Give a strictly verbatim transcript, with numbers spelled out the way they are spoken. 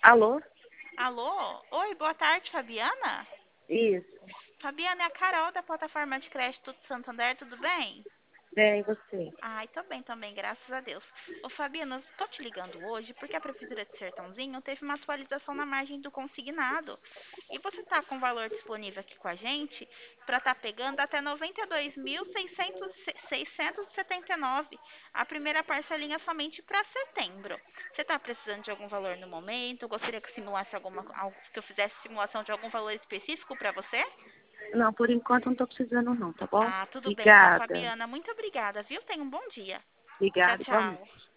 Alô? Alô? Oi, boa tarde, Fabiana? Isso. Fabiana, é a Carol da plataforma de crédito do Santander, tudo bem? Bem, e você? Ai, tô bem também, graças a Deus. Ô, Fabiana, eu tô te ligando hoje porque a Prefeitura de Sertãozinho teve uma atualização na margem do consignado. E você tá com o valor disponível aqui com a gente para estar pegando até noventa e dois mil seiscentos e setenta e nove. A primeira parcelinha somente para setembro. Você tá precisando de algum valor no momento? Gostaria que eu simulasse alguma, algo- que eu fizesse simulação de algum valor específico para você? Não, por enquanto não tô precisando não, tá bom? Ah, tudo bem então, Obrigada. Fabiana. Muito obrigada, viu? Tenha um bom dia. Tchau, Obrigada, igualmente. tchau.